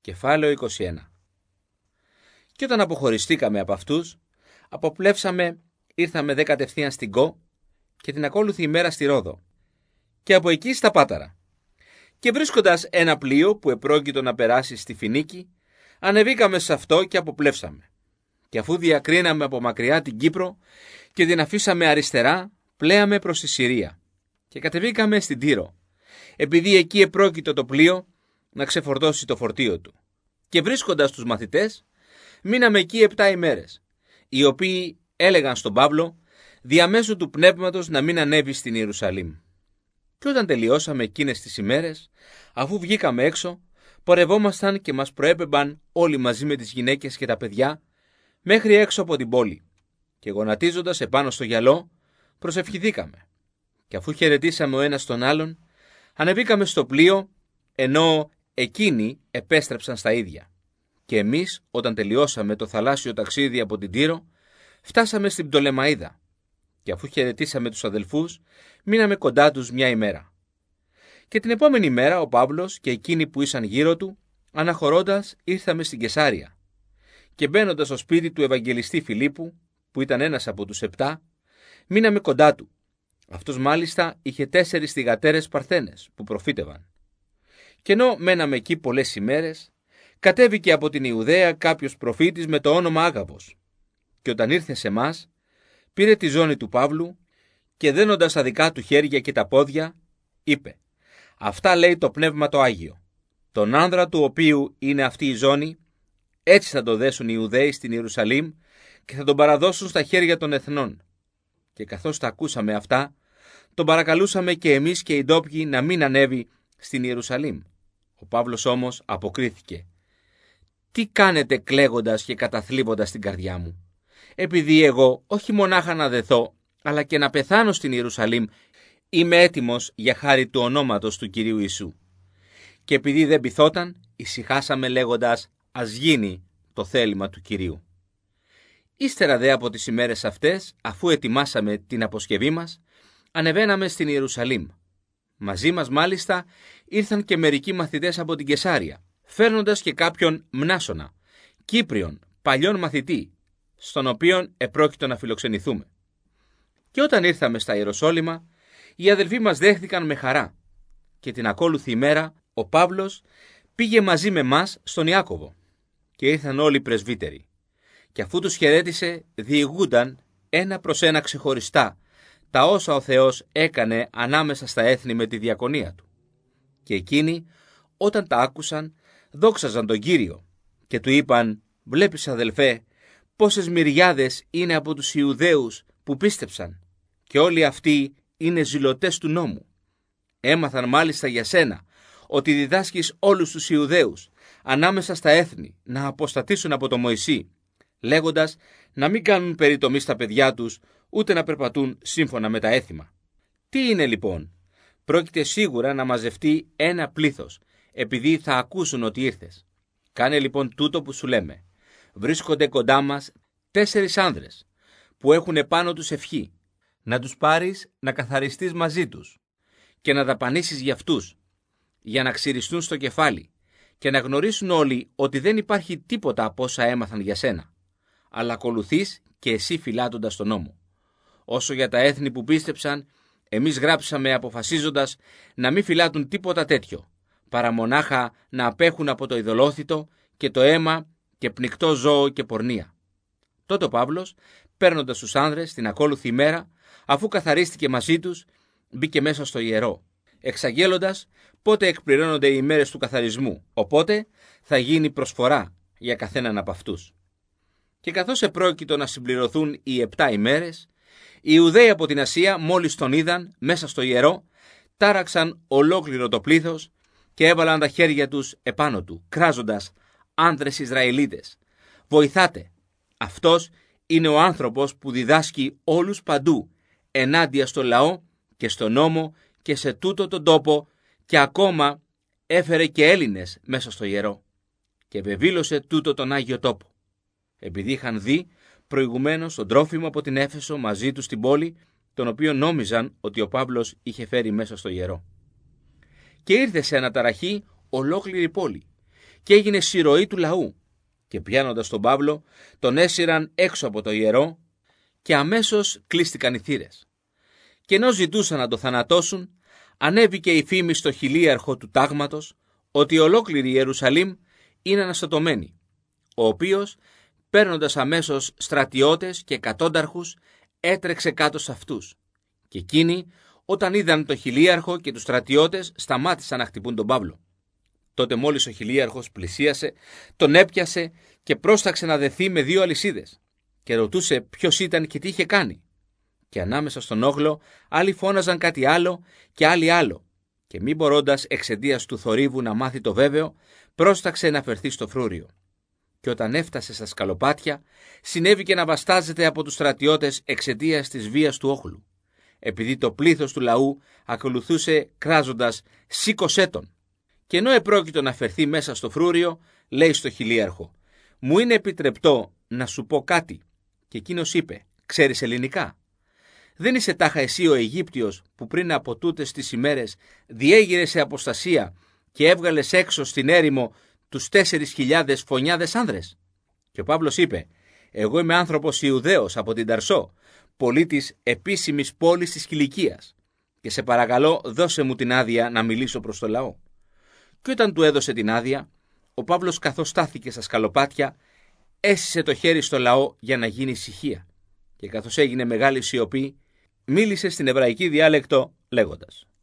Κεφάλαιο 21. Και όταν αποχωριστήκαμε από αυτούς, αποπλεύσαμε, ήρθαμε κατευθείαν στην Κο και την ακόλουθη ημέρα στη Ρόδο και από εκεί στα Πάταρα. Και βρίσκοντας ένα πλοίο που επρόκειτο να περάσει στη Φινίκη, ανεβήκαμε σε αυτό και αποπλεύσαμε. Και αφού διακρίναμε από μακριά την Κύπρο και την αφήσαμε αριστερά, πλέαμε προς τη Συρία και κατεβήκαμε στην Τύρο, επειδή εκεί επρόκειτο το πλοίο να ξεφορτώσει το φορτίο του. Και βρίσκοντας τους μαθητές, μείναμε εκεί 7 ημέρες, οι οποίοι έλεγαν στον Παύλο διαμέσου του πνεύματος να μην ανέβει στην Ιερουσαλήμ. Και όταν τελειώσαμε εκείνες τις ημέρες, αφού βγήκαμε έξω, πορευόμασταν και μας προέπεμπαν όλοι μαζί με τις γυναίκες και τα παιδιά μέχρι έξω από την πόλη. Και γονατίζοντας επάνω στο γυαλό, προσευχηθήκαμε. Και αφού χαιρετήσαμε ο ένας τον άλλον, ανεβήκαμε στο πλοίο, ενώ εκείνοι επέστρεψαν στα ίδια. Και εμείς, όταν τελειώσαμε το θαλάσσιο ταξίδι από την Τύρο, φτάσαμε στην Πτολεμαΐδα. Και αφού χαιρετήσαμε τους αδελφούς, μείναμε κοντά τους μια ημέρα. Και την επόμενη μέρα ο Παύλος και εκείνοι που ήσαν γύρω του, αναχωρώντας, ήρθαμε στην Κεσάρια. Και μπαίνοντας στο σπίτι του Ευαγγελιστή Φιλίππου, που ήταν ένας από τους 7, μείναμε κοντά του. Αυτός μάλιστα είχε 4 θυγατέρες παρθένες που προφήτευαν. Και ενώ μέναμε εκεί πολλές ημέρες, κατέβηκε από την Ιουδαία κάποιος προφήτης με το όνομα Άγαβος. Και όταν ήρθε σε μας, πήρε τη ζώνη του Παύλου και δένοντας τα δικά του χέρια και τα πόδια, είπε: «Αυτά λέει το Πνεύμα το Άγιο. Τον άνδρα του οποίου είναι αυτή η ζώνη, έτσι θα το δέσουν οι Ιουδαίοι στην Ιερουσαλήμ και θα τον παραδώσουν στα χέρια των εθνών». Και καθώς τα ακούσαμε αυτά, τον παρακαλούσαμε και εμείς και οι ντόπιοι να μην ανέβει στην Ιερουσαλήμ. Ο Παύλος όμως αποκρίθηκε: «Τι κάνετε κλαίγοντας και καταθλίβοντας την καρδιά μου? Επειδή εγώ όχι μονάχα να δεθώ, αλλά και να πεθάνω στην Ιερουσαλήμ, είμαι έτοιμος για χάρη του ονόματος του Κυρίου Ιησού». Και επειδή δεν πειθόταν, ησυχάσαμε λέγοντας: «Ας γίνει το θέλημα του Κυρίου». Ύστερα δε από τις ημέρες αυτές, αφού ετοιμάσαμε την αποσκευή μας, ανεβαίναμε στην Ιερουσαλήμ. Μαζί μας μάλιστα ήρθαν και μερικοί μαθητές από την Κεσάρια, φέρνοντας και κάποιον Μνάσονα, Κύπριον, παλιόν μαθητή, στον οποίον επρόκειτο να φιλοξενηθούμε. Και όταν ήρθαμε στα Ιεροσόλυμα, οι αδελφοί μας δέχθηκαν με χαρά και την ακόλουθη ημέρα ο Παύλος πήγε μαζί με μας στον Ιάκωβο και ήρθαν όλοι οι πρεσβύτεροι. Και αφού τους χαιρέτησε, διηγούνταν ένα προς ένα ξεχωριστά τα όσα ο Θεός έκανε ανάμεσα στα έθνη με τη διακονία του. Και εκείνοι, όταν τα άκουσαν, δόξαζαν τον Κύριο και του είπαν: «Βλέπεις, αδελφέ, πόσες μυριάδες είναι από τους Ιουδαίους που πίστεψαν και όλοι αυτοί είναι ζηλωτές του νόμου. Έμαθαν μάλιστα για σένα ότι διδάσκεις όλους τους Ιουδαίους ανάμεσα στα έθνη να αποστατήσουν από το Μωυσή, λέγοντας να μην κάνουν περιτομή στα παιδιά τους, ούτε να περπατούν σύμφωνα με τα έθιμα. Τι είναι λοιπόν? Πρόκειται σίγουρα να μαζευτεί ένα πλήθος, επειδή θα ακούσουν ότι ήρθες. Κάνε λοιπόν τούτο που σου λέμε. Βρίσκονται κοντά μας 4 άνδρες, που έχουν επάνω τους ευχή. Να τους πάρεις να καθαριστείς μαζί τους και να δαπανίσεις για αυτούς, για να ξυριστούν στο κεφάλι και να γνωρίσουν όλοι ότι δεν υπάρχει τίποτα από όσα έμαθαν για σένα, αλλά ακολουθείς και εσύ φυλάτοντας τον νόμο. Όσο για τα έθνη που πίστεψαν, εμείς γράψαμε αποφασίζοντας να μην φυλάτουν τίποτα τέτοιο, παρά μονάχα να απέχουν από το ειδωλόθυτο και το αίμα και πνικτό ζώο και πορνεία». Τότε ο Παύλος, παίρνοντας τους άνδρες την ακόλουθη ημέρα, αφού καθαρίστηκε μαζί τους, μπήκε μέσα στο ιερό, εξαγγέλλοντας πότε εκπληρώνονται οι ημέρες του καθαρισμού, οπότε θα γίνει προσφορά για καθέναν από αυτούς. Και καθώς επρόκειτο να συμπληρωθούν οι 7 ημέρες, οι Ιουδαίοι από την Ασία, μόλις τον είδαν μέσα στο ιερό, τάραξαν ολόκληρο το πλήθος και έβαλαν τα χέρια τους επάνω του, κράζοντας: «Άνδρες Ισραηλίτες, βοηθάτε! Αυτός είναι ο άνθρωπος που διδάσκει όλους παντού, ενάντια στο λαό και στον νόμο και σε τούτο τον τόπο, και ακόμα έφερε και Έλληνες μέσα στο ιερό και βεβήλωσε τούτο τον Άγιο τόπο». Επειδή είχαν δει προηγουμένως τον Τρόφιμο από την Έφεσο μαζί του στην πόλη, τον οποίο νόμιζαν ότι ο Παύλος είχε φέρει μέσα στο ιερό. Και ήρθε σε αναταραχή ολόκληρη πόλη και έγινε συρροή του λαού. Και πιάνοντας τον Παύλο, τον έσυραν έξω από το ιερό και αμέσως κλείστηκαν οι θύρες. Και ενώ ζητούσαν να το θανατώσουν, ανέβηκε η φήμη στο χιλίαρχο του τάγματος ότι ολόκληρη η Ιερουσαλήμ είναι αναστατωμένη, ο οποίος, παίρνοντας αμέσως στρατιώτες και εκατόνταρχους, έτρεξε κάτω σε αυτούς. Και εκείνοι, όταν είδαν το χιλίαρχο και τους στρατιώτες, σταμάτησαν να χτυπούν τον Παύλο. Τότε μόλις ο χιλίαρχος πλησίασε, τον έπιασε και πρόσταξε να δεθεί με 2 αλυσίδες και ρωτούσε ποιος ήταν και τι είχε κάνει. Και ανάμεσα στον όχλο άλλοι φώναζαν κάτι άλλο και άλλοι άλλο, και μη μπορώντας εξαιτίας του θορύβου να μάθει το βέβαιο, πρόσταξε να φερθεί στο φρούριο. Και όταν έφτασε στα σκαλοπάτια, συνέβηκε να βαστάζεται από τους στρατιώτες εξαιτίας της βίας του όχλου, επειδή το πλήθος του λαού ακολουθούσε κράζοντας «Σήκωσέ τον». Και ενώ επρόκειτο να φερθεί μέσα στο φρούριο, λέει στο χιλίαρχο: «Μου είναι επιτρεπτό να σου πω κάτι?» Και εκείνος είπε: «Ξέρεις ελληνικά? Δεν είσαι τάχα εσύ ο Αιγύπτιος που πριν από τούτες τις ημέρες διέγειρες σε αποστασία και έβγαλες έξω στην έρημο τους 4.000 φωνιάδες άνδρες?» Και ο Παύλος είπε: «Εγώ είμαι άνθρωπος Ιουδαίος από την Ταρσό, πολίτης επίσημης πόλης της Κιλικίας, και σε παρακαλώ δώσε μου την άδεια να μιλήσω προς το λαό». Και όταν του έδωσε την άδεια, ο Παύλος, καθώς στάθηκε στα σκαλοπάτια, έσυσε το χέρι στο λαό για να γίνει ησυχία, και καθώς έγινε μεγάλη σιωπή, μίλησε στην εβραϊκή διάλεκτο λέγοντας: